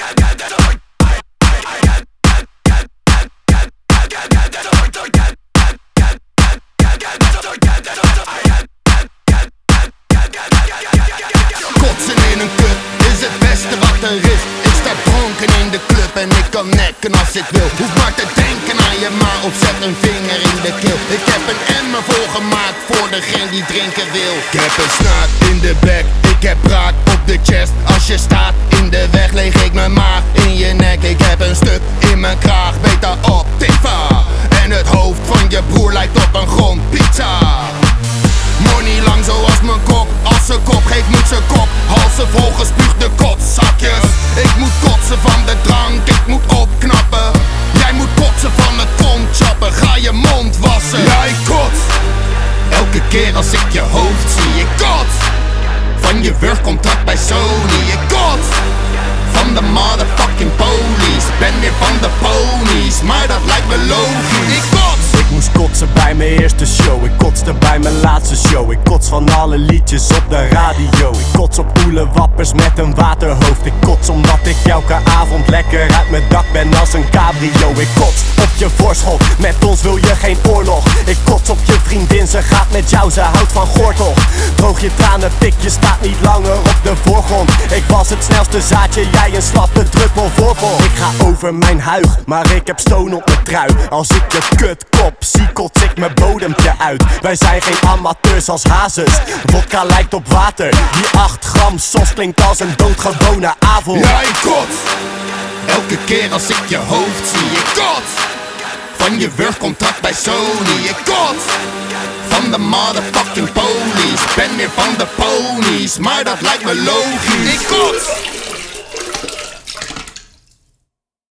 Kotsen in een cup is het beste wat er is. Ik sta dronken in de club en ik kan nekken als ik wil. Hoef maar te denken aan je ma of zet een vinger in de keel. Ik heb een emmer volgemaakt voor degene die drinken wil. Ik heb een snaak in de bek, ik heb braak op de chest. Als je staat in de weg leeg ik mijn maag in je nek. Ik heb een stuk in mijn kraag, beter op Tifa. En het hoofd van je broer lijkt op een grondpizza. Money lang zoals mijn kop, als ze kop geeft moet ze kop. Halsen vol gespuugde kotzakjes. Ik moet kotsen van de drank, ik moet opknappen. Jij moet kotsen van mijn kont chappen, ga je mond wassen. Ja, ik kots, elke keer als ik je hoofd zie. Ik kots, van je wurgcontract bij Sony. Ik kots, van de motherfucking police. Ben weer van de ponies, maar dat lijkt me logisch. Ik kots. Ik moest kotsen bij mijn eerste show. Ik kotste bij mijn laatste show. Ik kots van alle liedjes op de radio. Ik kots op koele wappers met een waterhoofd. Ik kots omdat ik elke avond lekker uit mijn dak ben als een cabrio. Ik kots op je voorschot, met ons wil je geen oorlog. Ik kots op je vriendin, ze gaat met jou, ze houdt van gortel. Droog je tranen, pik, je staat niet langer op de voorgrond. Ik was het snelste zaadje, jij een slappe druppel voorvol. Ik ga over mijn huig, maar ik heb stoon op mijn trui. Als ik je kut kop zie, kots ik mijn bodempje uit. Wij zijn geen amateurs als hazes, vodka lijkt op water. Die 8 gram sos klinkt als een doodgewone avond. Ja, ik kots, elke keer als ik je hoofd zie. Ik kots, van je wurgcontract bij Sony. Ik kots, van de motherfucking police. Ben weer van de ponies, maar dat lijkt me logisch. Ik kots.